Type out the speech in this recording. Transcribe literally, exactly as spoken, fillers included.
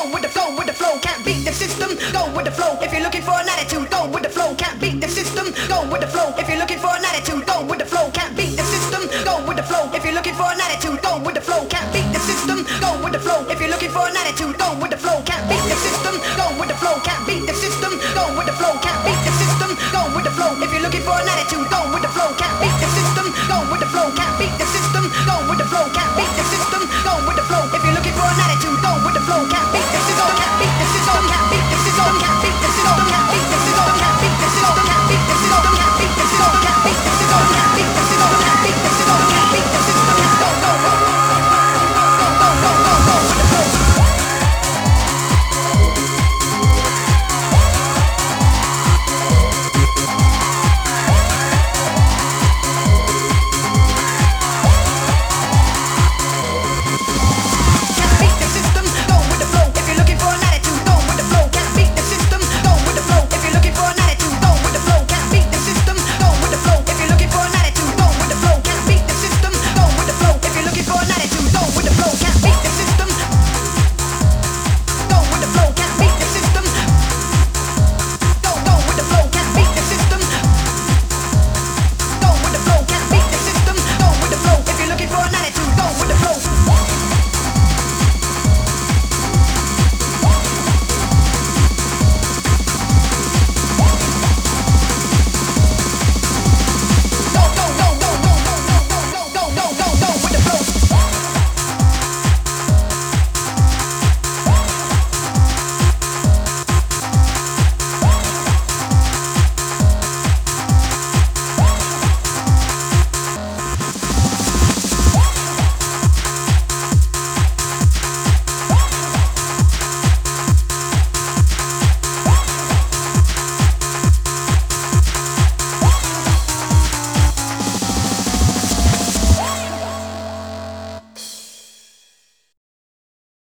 Go with the flow, with the flow, can't beat the system. Go with the flow, if you're looking for an attitude. Go with the flow, can't beat the system. Go with the flow, if you're looking for an attitude. Go with the flow, can't beat the system. Go with the flow, if you're looking for an attitude. Go with the flow, can't beat the system. Go with the flow, if you're looking for an attitude. Go with the flow, can't beat the system. Go with the flow, can't beat the system. Go with the flow, can't beat the system. Go with the flow, if you're looking for an attitude. Go with the flow, can't beat the system. Go with the flow, can't beat the system. Go with the flow, can't